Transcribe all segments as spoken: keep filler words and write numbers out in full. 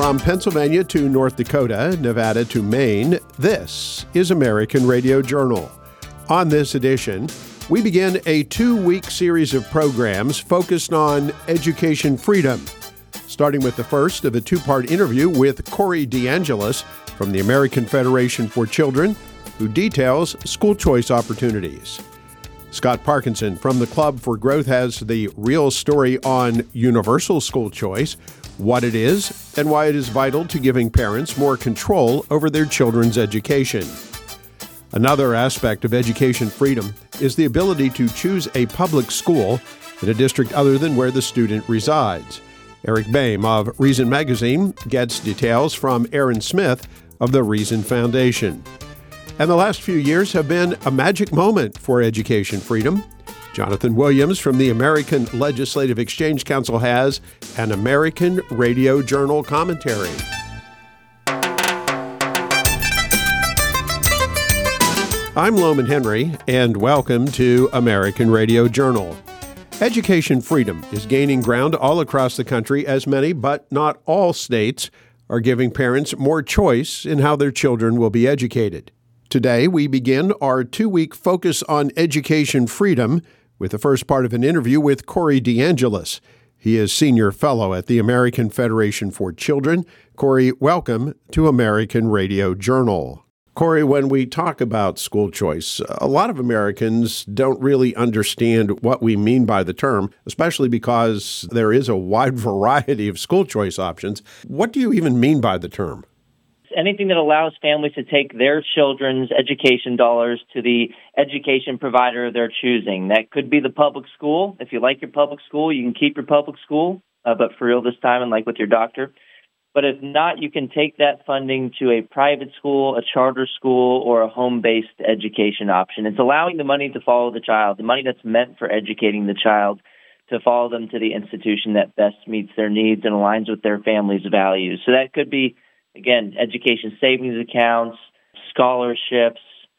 From Pennsylvania to North Dakota, Nevada to Maine, this is American Radio Journal. On this edition, we begin a two-week series of programs focused on education freedom, starting with the first of a two-part interview with Corey DeAngelis from the American Federation for Children, who details school choice opportunities. Scott Parkinson from the Club for Growth has the real story on universal school choice, what it is, and why it is vital to giving parents more control over their children's education. Another aspect of education freedom is the ability to choose a public school in a district other than where the student resides. Eric Boehm of Reason Magazine gets details from Aaron Smith of the Reason Foundation. And the last few years have been a magic moment for education freedom. Jonathan Williams from the American Legislative Exchange Council has an American Radio Journal commentary. I'm Loman Henry, and welcome to American Radio Journal. Education freedom is gaining ground all across the country as many, but not all states, are giving parents more choice in how their children will be educated. Today, we begin our two-week focus on education freedom with the first part of an interview with Corey DeAngelis. He is Senior Fellow at the American Federation for Children. Corey, welcome to American Radio Journal. Corey, when we talk about school choice, a lot of Americans don't really understand what we mean by the term, especially because there is a wide variety of school choice options. What do you even mean by the term? Anything that allows families to take their children's education dollars to the education provider of their choosing. That could be the public school. If you like your public school, you can keep your public school, uh, but for real this time and like with your doctor. But if not, you can take that funding to a private school, a charter school, or a home-based education option. It's allowing the money to follow the child, the money that's meant for educating the child, to follow them to the institution that best meets their needs and aligns with their family's values. So that could be, again, education savings accounts, scholarships,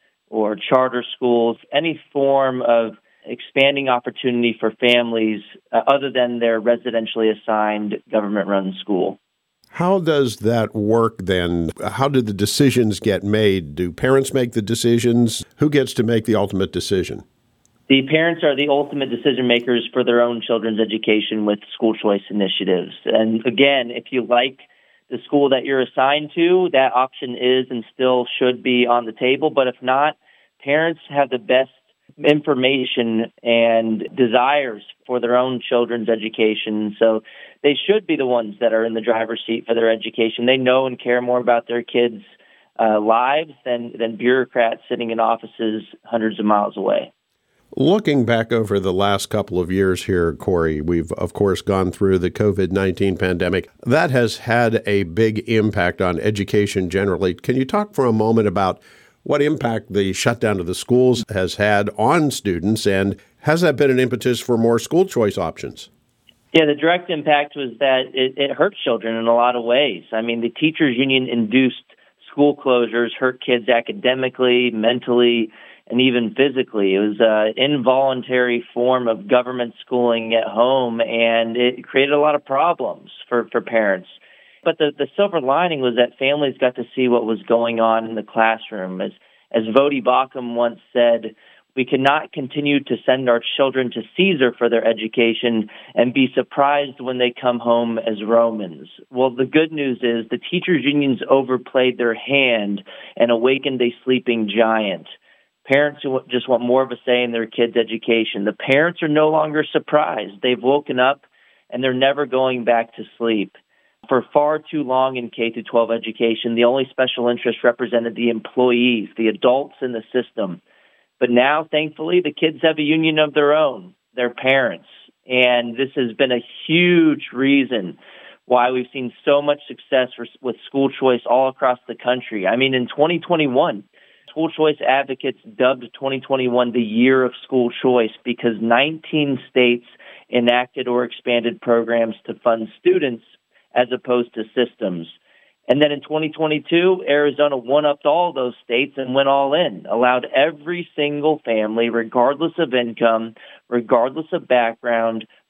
or charter schools, any form of expanding opportunity for families uh, other than their residentially assigned government-run school. How does that work then? How do the decisions get made? Do parents make the decisions? Who gets to make the ultimate decision? The parents are the ultimate decision makers for their own children's education with school choice initiatives. And again, if you like the school that you're assigned to, that option is and still should be on the table. But if not, parents have the best information and desires for their own children's education. So they should be the ones that are in the driver's seat for their education. They know and care more about their kids' uh, lives than, than bureaucrats sitting in offices hundreds of miles away. Looking back over the last couple of years here, Corey, we've, of course, gone through the covid nineteen pandemic. That has had a big impact on education generally. Can you talk for a moment about what impact the shutdown of the schools has had on students, and has that been an impetus for more school choice options? Yeah, the direct impact was that it, it hurt children in a lot of ways. I mean, the teachers' union-induced school closures hurt kids academically, mentally, and even physically. It was an involuntary form of government schooling at home, and it created a lot of problems for, for parents. But the, the silver lining was that families got to see what was going on in the classroom. As, as Voddie Baucham once said, we cannot continue to send our children to Caesar for their education and be surprised when they come home as Romans. Well, the good news is the teachers' unions overplayed their hand and awakened a sleeping giant. Parents who just want more of a say in their kids' education. The parents are no longer surprised. They've woken up and they're never going back to sleep. For far too long in K through twelve education, the only special interest represented the employees, the adults in the system. But now, thankfully, the kids have a union of their own, their parents. And this has been a huge reason why we've seen so much success for, with school choice all across the country. I mean, in twenty twenty-one, school choice advocates dubbed twenty twenty-one the year of school choice because nineteen states enacted or expanded programs to fund students as opposed to systems. And then in twenty twenty-two, Arizona one-upped all those states and went all in, allowed every single family, regardless of income, regardless of background,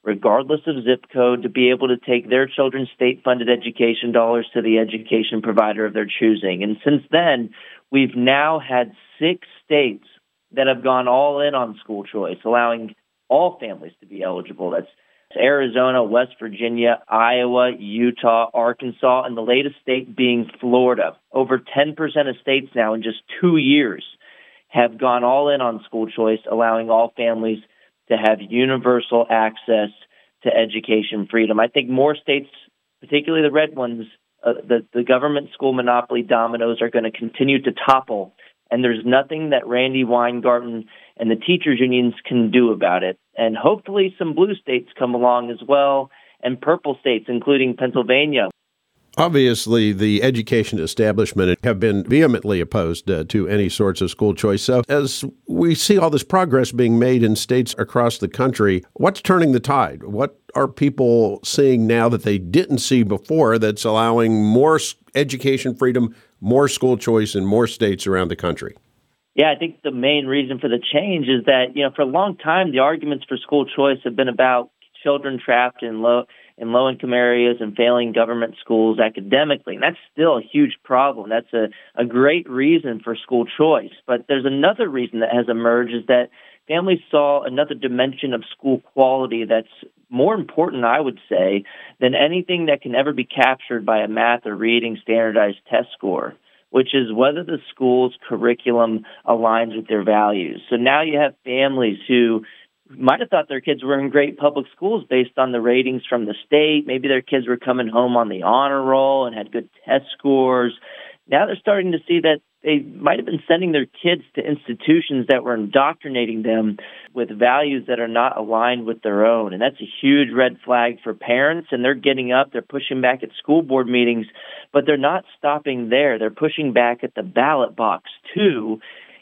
regardless of zip code, to be able to take their children's state-funded education dollars to the education provider of their choosing. And since then, we've now had six states that have gone all in on school choice, allowing all families to be eligible. That's Arizona, West Virginia, Iowa, Utah, Arkansas, and the latest state being Florida. Over ten percent of states now in just two years have gone all in on school choice, allowing all families to have universal access to education freedom. I think more states, particularly the red ones, uh, the, the government school monopoly dominoes are going to continue to topple, and there's nothing that Randi Weingarten and the teachers unions can do about it. And hopefully some blue states come along as well, and purple states, including Pennsylvania. Obviously, the education establishment have been vehemently opposed uh, to any sorts of school choice. So as we see all this progress being made in states across the country, what's turning the tide? What are people seeing now that they didn't see before that's allowing more education freedom, more school choice in more states around the country? Yeah, I think the main reason for the change is that, you know, for a long time, the arguments for school choice have been about children trapped in low in low-income areas and failing government schools academically. And that's still a huge problem. That's a, a great reason for school choice. But there's another reason that has emerged is that families saw another dimension of school quality that's more important, I would say, than anything that can ever be captured by a math or reading standardized test score, which is whether the school's curriculum aligns with their values. So now you have families who might have thought their kids were in great public schools based on the ratings from the state. Maybe their kids were coming home on the honor roll and had good test scores. Now they're starting to see that they might have been sending their kids to institutions that were indoctrinating them with values that are not aligned with their own. And that's a huge red flag for parents. And they're getting up, they're pushing back at school board meetings, but they're not stopping there. They're pushing back at the ballot box, too.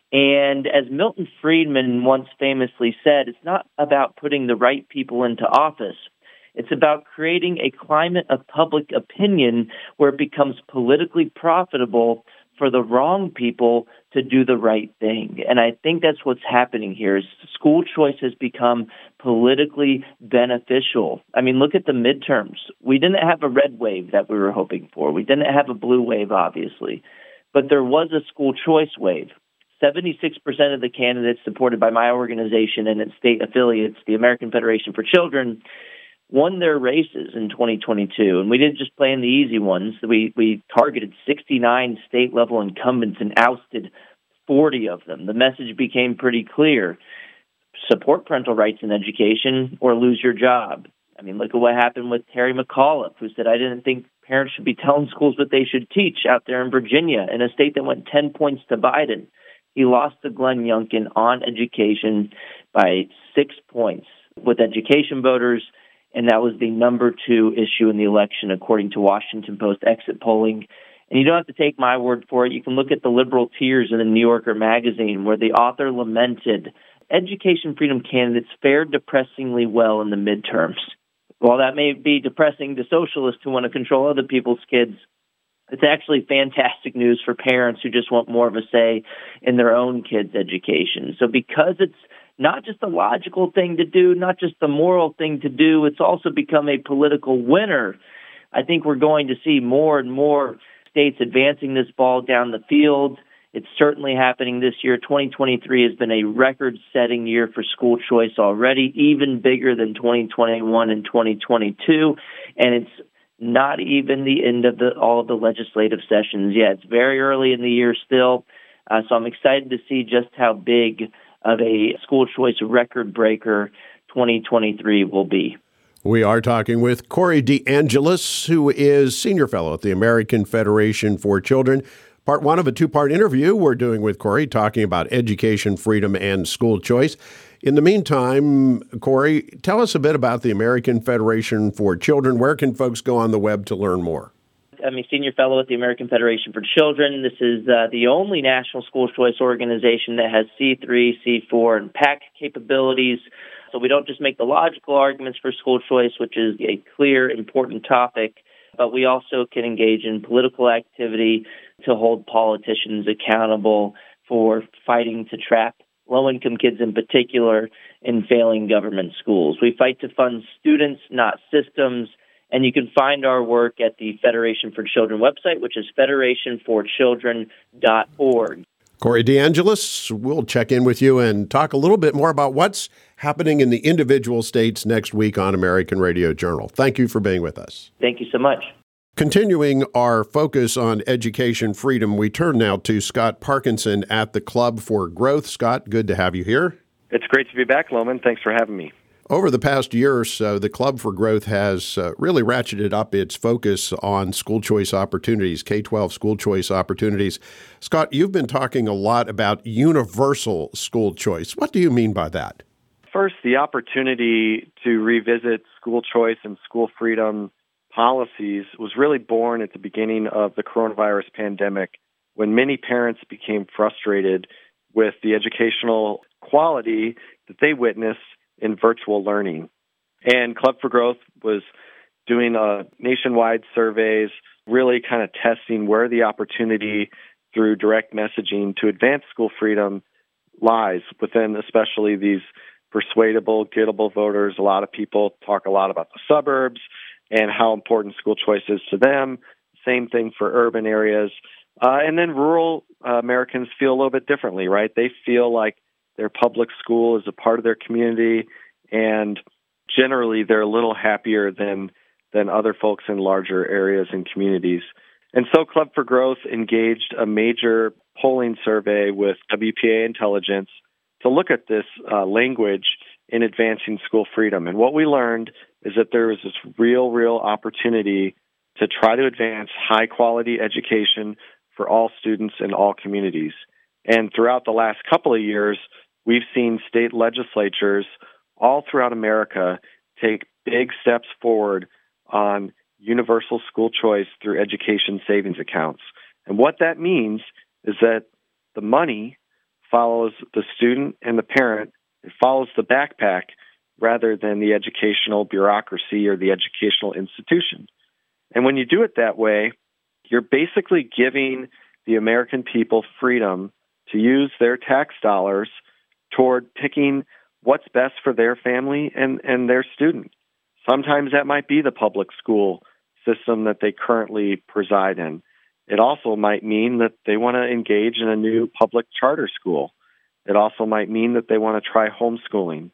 And as Milton Friedman once famously said, it's not about putting the right people into office. It's about creating a climate of public opinion where it becomes politically profitable for the wrong people to do the right thing. And I think that's what's happening here is school choice has become politically beneficial. I mean, look at the midterms. We didn't have a red wave that we were hoping for. We didn't have a blue wave, obviously. But there was a school choice wave. seventy-six percent of the candidates supported by my organization and its state affiliates, the American Federation for Children, won their races in twenty twenty-two. And we didn't just play in the easy ones. We we targeted sixty-nine state-level incumbents and ousted forty of them. The message became pretty clear. Support parental rights in education or lose your job. I mean, look at what happened with Terry McAuliffe, who said, I didn't think parents should be telling schools what they should teach out there in Virginia, in a state that went ten points to Biden. He lost to Glenn Youngkin on education by six points with education voters, and that was the number two issue in the election, according to Washington Post exit polling. And you don't have to take my word for it. You can look at the liberal tears in the New Yorker magazine, where the author lamented education freedom candidates fared depressingly well in the midterms. While that may be depressing to socialists who want to control other people's kids, it's actually fantastic news for parents who just want more of a say in their own kids' education. So because it's not just a logical thing to do, not just a moral thing to do, it's also become a political winner. I think we're going to see more and more states advancing this ball down the field. It's certainly happening this year. twenty twenty-three has been a record-setting year for school choice already, even bigger than twenty twenty-one and twenty twenty-two. And it's not even the end of the, all of the legislative sessions yet. It's very early in the year still. Uh, so I'm excited to see just how big of a school choice record breaker twenty twenty-three will be. We are talking with Corey DeAngelis, who is Senior Fellow at the American Federation for Children. Part one of a two-part interview we're doing with Corey, talking about education freedom and school choice. In the meantime, Corey, tell us a bit about the American Federation for Children. Where can folks go on the web to learn more? I'm a senior fellow at the American Federation for Children. This is uh, the only national school choice organization that has C three, C four, and PAC capabilities. So we don't just make the logical arguments for school choice, which is a clear, important topic, but we also can engage in political activity to hold politicians accountable for fighting to trap low-income kids in particular, in failing government schools. We fight to fund students, not systems, and you can find our work at the Federation for Children website, which is federation for children dot org. Corey DeAngelis, we'll check in with you and talk a little bit more about what's happening in the individual states next week on American Radio Journal. Thank you for being with us. Thank you so much. Continuing our focus on education freedom, we turn now to Scott Parkinson at the Club for Growth. Scott, good to have you here. It's great to be back, Loman. Thanks for having me. Over the past year or so, the Club for Growth has uh, really ratcheted up its focus on school choice opportunities, K twelve school choice opportunities. Scott, you've been talking a lot about universal school choice. What do you mean by that? First, the opportunity to revisit school choice and school freedom policies was really born at the beginning of the coronavirus pandemic, when many parents became frustrated with the educational quality that they witnessed in virtual learning. And Club for Growth was doing uh, nationwide surveys, really kind of testing where the opportunity through direct messaging to advance school freedom lies within especially these persuadable, gettable voters. A lot of people talk a lot about the suburbs and how important school choice is to them. Same thing for urban areas. Uh, and then rural uh, Americans feel a little bit differently, right? They feel like their public school is a part of their community, and generally they're a little happier than than other folks in larger areas and communities. And so Club for Growth engaged a major polling survey with W P A Intelligence to look at this uh, language in advancing school freedom. And what we learned is that there is this real, real opportunity to try to advance high-quality education for all students in all communities. And throughout the last couple of years, we've seen state legislatures all throughout America take big steps forward on universal school choice through education savings accounts. And what that means is that the money follows the student and the parent. It follows the backpack rather than the educational bureaucracy or the educational institution. And when you do it that way, you're basically giving the American people freedom to use their tax dollars toward picking what's best for their family and, and their student. Sometimes that might be the public school system that they currently preside in. It also might mean that they want to engage in a new public charter school. It also might mean that they want to try homeschooling.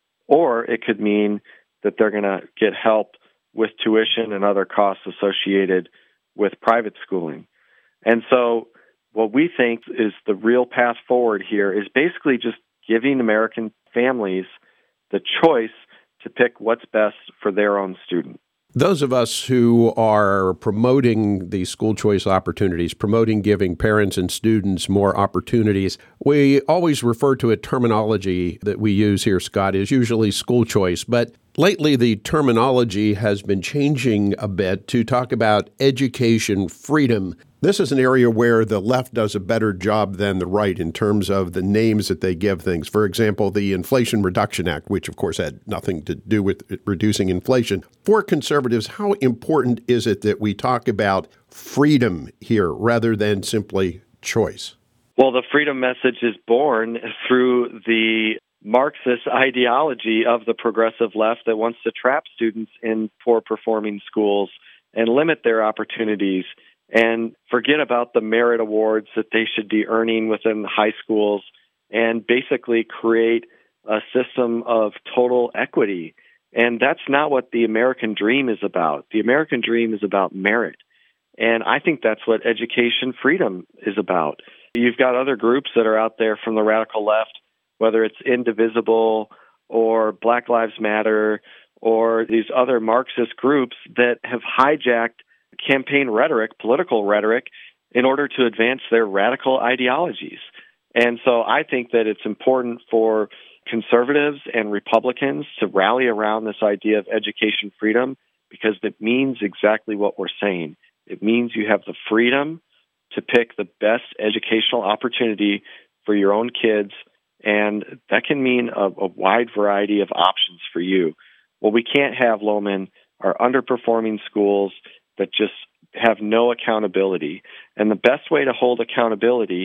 Or it could mean that they're going to get help with tuition and other costs associated with private schooling. And so what we think is the real path forward here is basically just giving American families the choice to pick what's best for their own student. Those of us who are promoting these school choice opportunities, promoting giving parents and students more opportunities, we always refer to a terminology that we use here, Scott, is usually school choice. But lately, the terminology has been changing a bit to talk about education freedom. This is an area where the left does a better job than the right in terms of the names that they give things. For example, the Inflation Reduction Act, which of course had nothing to do with reducing inflation. For conservatives, how important is it that we talk about freedom here rather than simply choice? Well, the freedom message is born through the Marxist ideology of the progressive left that wants to trap students in poor-performing schools and limit their opportunities and forget about the merit awards that they should be earning within high schools and basically create a system of total equity. And that's not what the American dream is about. The American dream is about merit. And I think that's what education freedom is about. You've got other groups that are out there from the radical left, whether it's Indivisible or Black Lives Matter or these other Marxist groups that have hijacked campaign rhetoric, political rhetoric, in order to advance their radical ideologies. And so I think that it's important for conservatives and Republicans to rally around this idea of education freedom because it means exactly what we're saying. It means you have the freedom to pick the best educational opportunity for your own kids, and that can mean a, a wide variety of options for you. What we can't have, Loman, are underperforming schools that just have no accountability. And the best way to hold accountability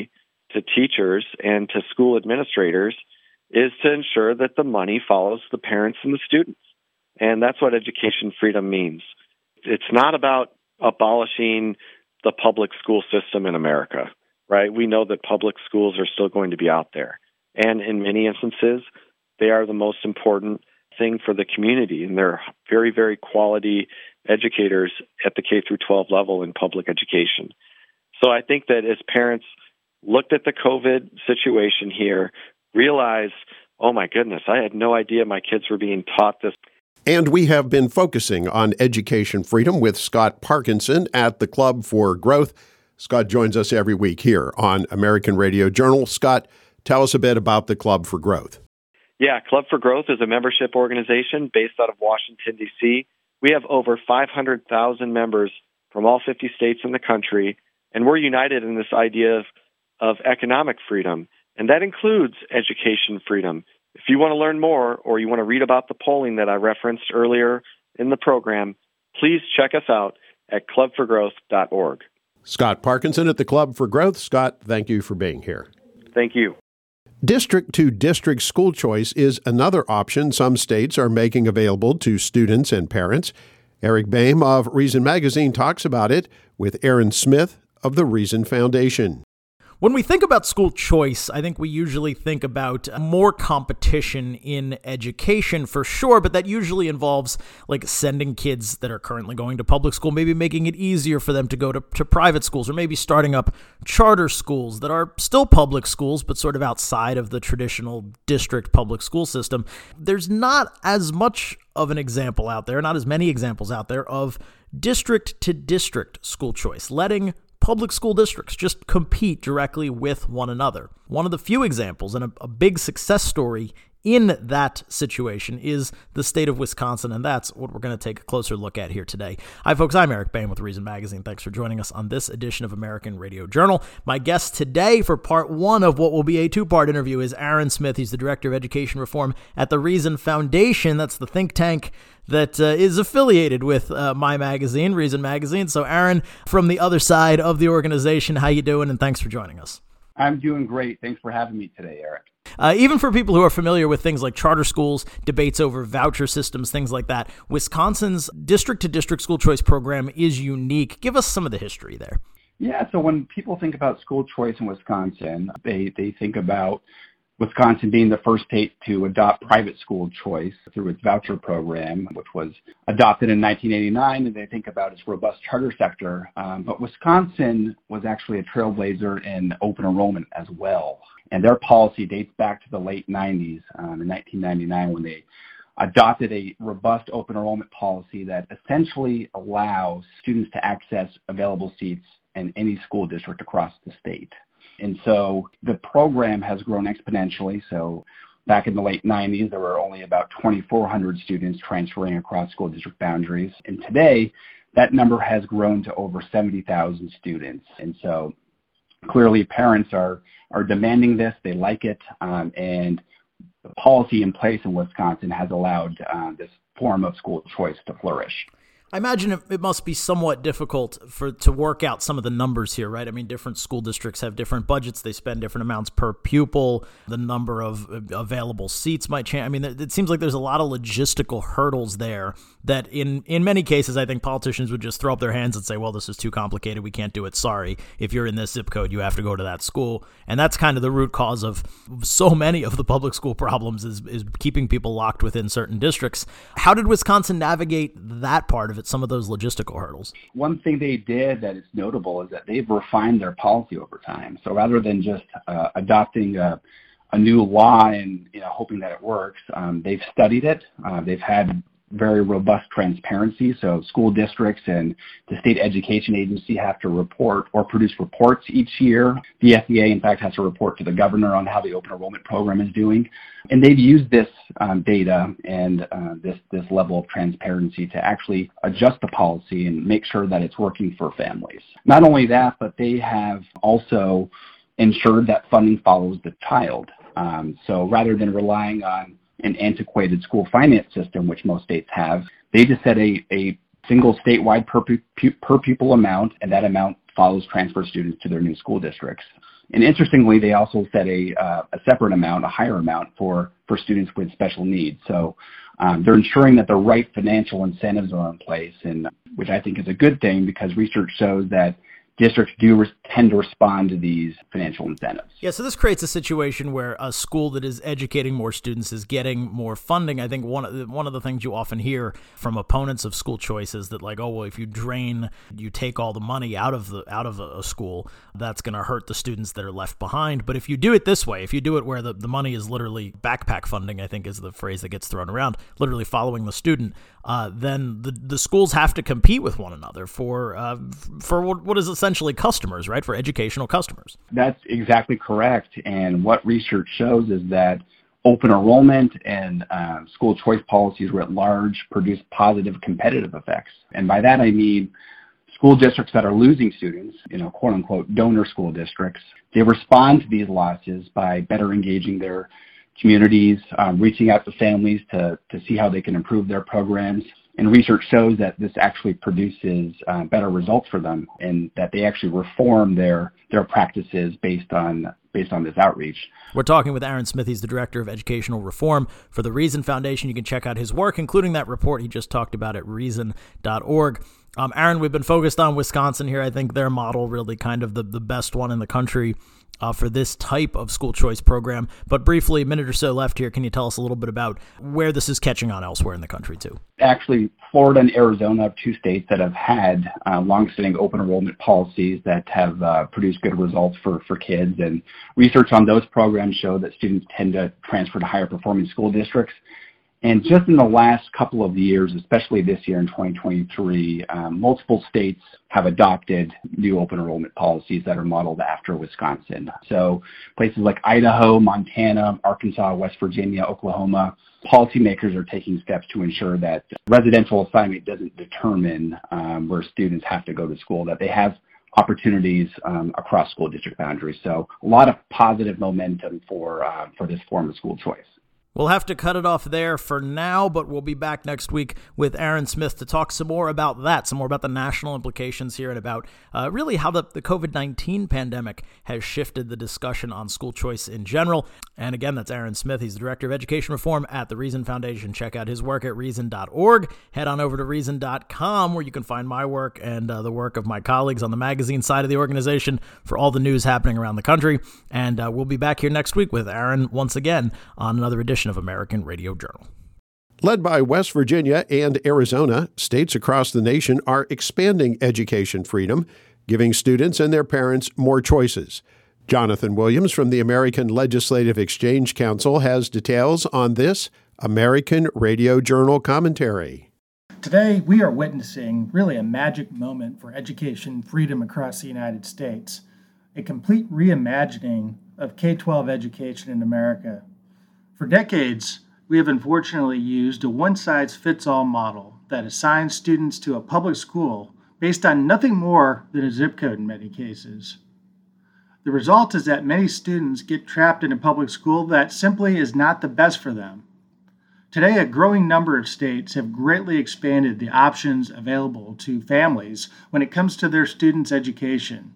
to teachers and to school administrators is to ensure that the money follows the parents and the students. And that's what education freedom means. It's not about abolishing the public school system in America, right? We know that public schools are still going to be out there. And in many instances, they are the most important thing for the community. And they're very, very quality educators at the K through twelve level in public education. So I think that as parents looked at the COVID situation here, realized, oh my goodness, I had no idea my kids were being taught this. And we have been focusing on education freedom with Scott Parkinson at the Club for Growth. Scott joins us every week here on American Radio Journal. Scott, tell us a bit about the Club for Growth. Yeah, Club for Growth is a membership organization based out of Washington, D C. We have over five hundred thousand members from all fifty states in the country, and we're united in this idea of, of economic freedom, and that includes education freedom. If you want to learn more or you want to read about the polling that I referenced earlier in the program, please check us out at club for growth dot org. Scott Parkinson at the Club for Growth. Scott, thank you for being here. Thank you. District-to-district school choice is another option some states are making available to students and parents. Eric Boehm of Reason Magazine talks about it with Aaron Smith of the Reason Foundation. When we think about school choice, I think we usually think about more competition in education for sure, but that usually involves like sending kids that are currently going to public school, maybe making it easier for them to go to, to private schools, or maybe starting up charter schools that are still public schools, but sort of outside of the traditional district public school system. There's not as much of an example out there, not as many examples out there of district to district school choice, letting public school districts just compete directly with one another. One of the few examples and a, a big success story in that situation is the state of Wisconsin, and that's what we're going to take a closer look at here today. Hi, folks. I'm Eric Boehm with Reason Magazine. Thanks for joining us on this edition of American Radio Journal. My guest today for part one of what will be a two-part interview is Aaron Smith. He's the Director of Education Reform at the Reason Foundation. That's the think tank that uh, is affiliated with uh, my magazine, Reason Magazine. So, Aaron, from the other side of the organization, how you doing? And thanks for joining us. I'm doing great. Thanks for having me today, Eric. Uh, even for people who are familiar with things like charter schools, debates over voucher systems, things like that, Wisconsin's district-to-district school choice program is unique. Give us some of the history there. Yeah, so when people think about school choice in Wisconsin, they, they think about Wisconsin being the first state to adopt private school choice through its voucher program, which was adopted in nineteen eighty-nine, and they think about its robust charter sector. Um, but Wisconsin was actually a trailblazer in open enrollment as well. And their policy dates back to the late nineties, um, in nineteen ninety-nine, when they adopted a robust open enrollment policy that essentially allows students to access available seats in any school district across the state. And so the program has grown exponentially. So back in the late nineties, there were only about twenty-four hundred students transferring across school district boundaries. And today, that number has grown to over seventy thousand students. And so clearly parents are, are demanding this. They like it. Um, and the policy in place in Wisconsin has allowed uh, this form of school choice to flourish. I imagine it, it must be somewhat difficult for to work out some of the numbers here, right? I mean, different school districts have different budgets. They spend different amounts per pupil. The number of available seats might change. I mean, it seems like there's a lot of logistical hurdles there that in, in many cases, I think politicians would just throw up their hands and say, well, this is too complicated. We can't do it. Sorry. If you're in this zip code, you have to go to that school. And that's kind of the root cause of so many of the public school problems is, is keeping people locked within certain districts. How did Wisconsin navigate that part of it? Some of those logistical hurdles? One thing they did that is notable is that they've refined their policy over time. So rather than just uh, adopting a, a new law and you know hoping that it works, um, they've studied it. Uh, they've had very robust transparency. So school districts and the state education agency have to report or produce reports each year. The F E A, in fact, has to report to the governor on how the open enrollment program is doing. And they've used this um, data and uh, this, this level of transparency to actually adjust the policy and make sure that it's working for families. Not only that, but they have also ensured that funding follows the child. Um, so rather than relying on an antiquated school finance system, which most states have, they just set a, a single statewide per, pu- per pupil amount, and that amount follows transfer students to their new school districts. And interestingly, they also set a, uh, a separate amount, a higher amount for, for students with special needs. So um, they're ensuring that the right financial incentives are in place, and which I think is a good thing because research shows that districts do re- tend to respond to these financial incentives. Yeah, so this creates a situation where a school that is educating more students is getting more funding. I think one of the, one of the things you often hear from opponents of school choice is that, like, oh, well, if you drain, you take all the money out of the out of a, a school, that's going to hurt the students that are left behind. But if you do it this way, if you do it where the, the money is literally backpack funding, I think is the phrase that gets thrown around, literally following the student, uh, then the, the schools have to compete with one another for uh, for what, what is essentially customers, right? For educational customers. That's exactly correct. And what research shows is that open enrollment and uh, school choice policies writ large produce positive competitive effects. And by that I mean school districts that are losing students, you know, quote unquote donor school districts, they respond to these losses by better engaging their communities, um, reaching out to families to, to see how they can improve their programs. And research shows that this actually produces uh, better results for them, and that they actually reform their their practices based on based on this outreach. We're talking with Aaron Smith. He's the Director of Educational Reform for the Reason Foundation. You can check out his work, including that report he just talked about at reason dot org. Um, Aaron, we've been focused on Wisconsin here. I think their model really kind of the, the best one in the country Uh, for this type of school choice program. But briefly, a minute or so left here, can you tell us a little bit about where this is catching on elsewhere in the country too? Actually, Florida and Arizona are two states that have had uh, long-standing open enrollment policies that have uh, produced good results for, for kids. And research on those programs show that students tend to transfer to higher performing school districts. And just in the last couple of years, especially this year in twenty twenty-three, um, multiple states have adopted new open enrollment policies that are modeled after Wisconsin. So places like Idaho, Montana, Arkansas, West Virginia, Oklahoma, policymakers are taking steps to ensure that residential assignment doesn't determine um, where students have to go to school, that they have opportunities um, across school district boundaries. So a lot of positive momentum for uh, for this form of school choice. We'll have to cut it off there for now, but we'll be back next week with Aaron Smith to talk some more about that, some more about the national implications here, and about uh, really how the, the covid nineteen pandemic has shifted the discussion on school choice in general. And again, that's Aaron Smith. He's the Director of Education Reform at the Reason Foundation. Check out his work at reason dot org. Head on over to reason dot com, where you can find my work and uh, the work of my colleagues on the magazine side of the organization for all the news happening around the country. And uh, we'll be back here next week with Aaron once again on another edition of American Radio Journal. Led by West Virginia and Arizona, states across the nation are expanding education freedom, giving students and their parents more choices. Jonathan Williams from the American Legislative Exchange Council has details on this American Radio Journal commentary. Today, we are witnessing really a magic moment for education freedom across the United States, a complete reimagining of K twelve education in America. For decades, we have unfortunately used a one-size-fits-all model that assigns students to a public school based on nothing more than a zip code in many cases. The result is that many students get trapped in a public school that simply is not the best for them. Today, a growing number of states have greatly expanded the options available to families when it comes to their students' education.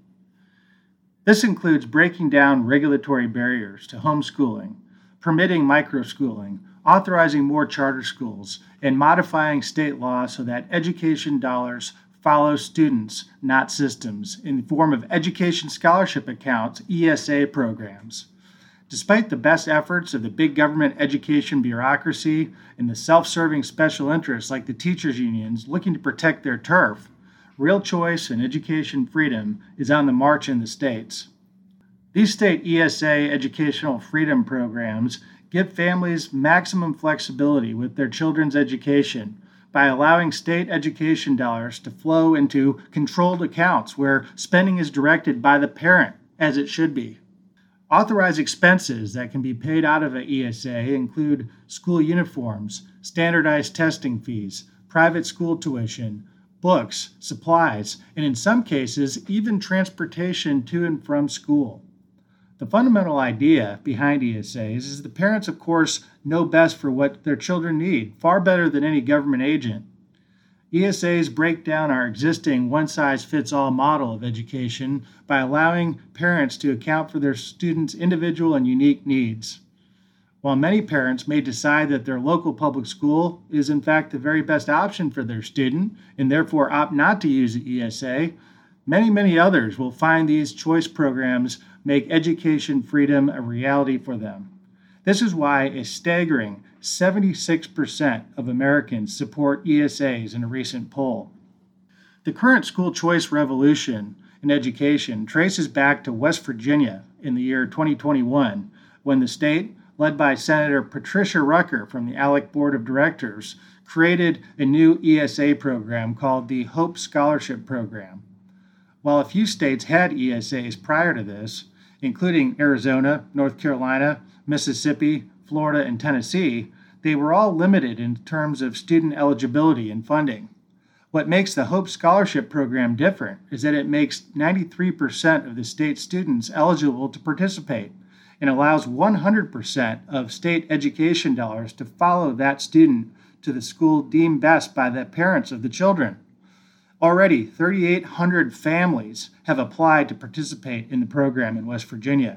This includes breaking down regulatory barriers to homeschooling, permitting microschooling, authorizing more charter schools, and modifying state law so that education dollars follow students, not systems, in the form of education scholarship accounts, E S A programs. Despite the best efforts of the big government education bureaucracy and the self-serving special interests like the teachers' unions looking to protect their turf, real choice and education freedom is on the march in the states. These state E S A educational freedom programs give families maximum flexibility with their children's education by allowing state education dollars to flow into controlled accounts where spending is directed by the parent, as it should be. Authorized expenses that can be paid out of an E S A include school uniforms, standardized testing fees, private school tuition, books, supplies, and in some cases, even transportation to and from school. The fundamental idea behind E S As is the parents, of course, know best for what their children need, far better than any government agent. E S As break down our existing one-size-fits-all model of education by allowing parents to account for their students' individual and unique needs. While many parents may decide that their local public school is in fact the very best option for their student and therefore opt not to use the E S A, many, many others will find these choice programs make education freedom a reality for them. This is why a staggering seventy-six percent of Americans support E S As in a recent poll. The current school choice revolution in education traces back to West Virginia in the year twenty twenty-one, when the state, led by Senator Patricia Rucker from the ALEC Board of Directors, created a new E S A program called the Hope Scholarship Program. While a few states had E S As prior to this, including Arizona, North Carolina, Mississippi, Florida, and Tennessee, they were all limited in terms of student eligibility and funding. What makes the Hope Scholarship Program different is that it makes ninety-three percent of the state students eligible to participate and allows one hundred percent of state education dollars to follow that student to the school deemed best by the parents of the children. Already, three thousand eight hundred families have applied to participate in the program in West Virginia.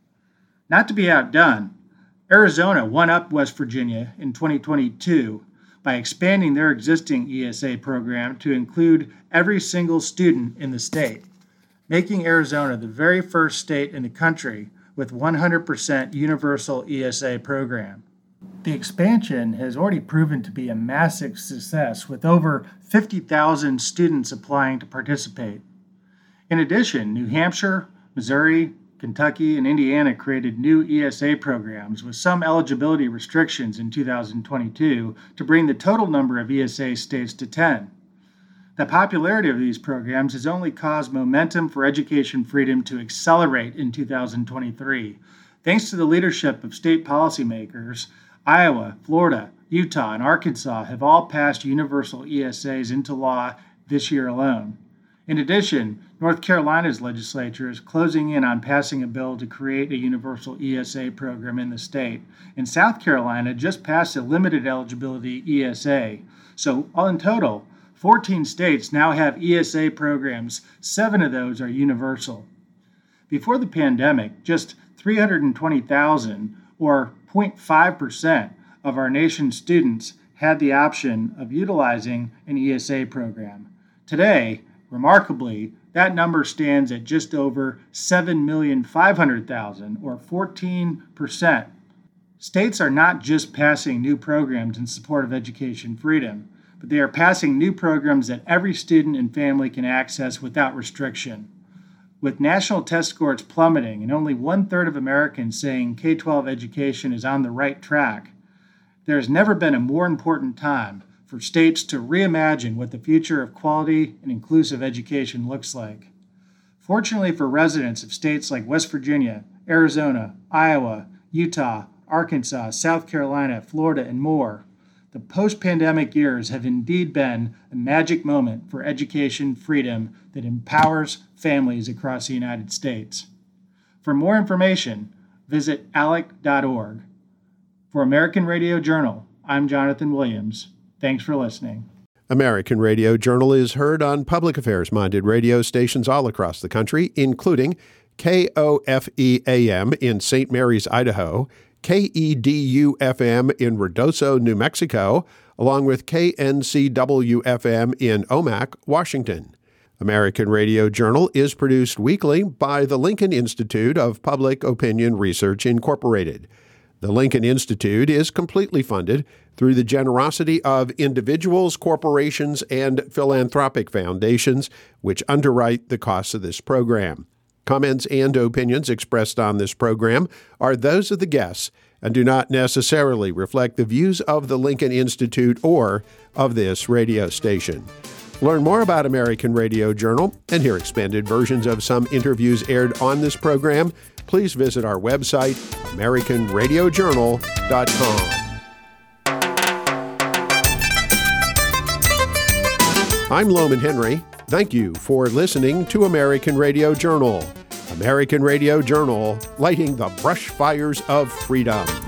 Not to be outdone, Arizona won up West Virginia in twenty twenty-two by expanding their existing E S A program to include every single student in the state, making Arizona the very first state in the country with one hundred percent universal E S A program. The expansion has already proven to be a massive success, with over fifty thousand students applying to participate. In addition, New Hampshire, Missouri, Kentucky, and Indiana created new E S A programs with some eligibility restrictions in two thousand twenty-two to bring the total number of E S A states to ten. The popularity of these programs has only caused momentum for education freedom to accelerate in two thousand twenty-three. Thanks to the leadership of state policymakers, Iowa, Florida, Utah, and Arkansas have all passed universal E S As into law this year alone. In addition, North Carolina's legislature is closing in on passing a bill to create a universal E S A program in the state, and South Carolina just passed a limited eligibility E S A. So, in total, fourteen states now have E S A programs. Seven of those are universal. Before the pandemic, just three hundred twenty thousand, or zero point five percent, of our nation's students had the option of utilizing an E S A program. Today, remarkably, that number stands at just over seven million five hundred thousand, or fourteen percent. States are not just passing new programs in support of education freedom, but they are passing new programs that every student and family can access without restriction. With national test scores plummeting and only one-third of Americans saying K twelve education is on the right track, there has never been a more important time for states to reimagine what the future of quality and inclusive education looks like. Fortunately for residents of states like West Virginia, Arizona, Iowa, Utah, Arkansas, South Carolina, Florida, and more, the post-pandemic years have indeed been a magic moment for education freedom that empowers families across the United States. For more information, visit alec dot org. For American Radio Journal, I'm Jonathan Williams. Thanks for listening. American Radio Journal is heard on public affairs-minded radio stations all across the country, including K O F E A M in Saint Mary's, Idaho, K E D U F M in Ruidoso, New Mexico, along with K N C W F M in Omak, Washington. American Radio Journal is produced weekly by the Lincoln Institute of Public Opinion Research, Incorporated. The Lincoln Institute is completely funded through the generosity of individuals, corporations, and philanthropic foundations, which underwrite the costs of this program. Comments and opinions expressed on this program are those of the guests and do not necessarily reflect the views of the Lincoln Institute or of this radio station. Learn more about American Radio Journal and hear expanded versions of some interviews aired on this program. Please visit our website, american radio journal dot com. I'm Loman Henry. Thank you for listening to American Radio Journal. American Radio Journal, lighting the brush fires of freedom.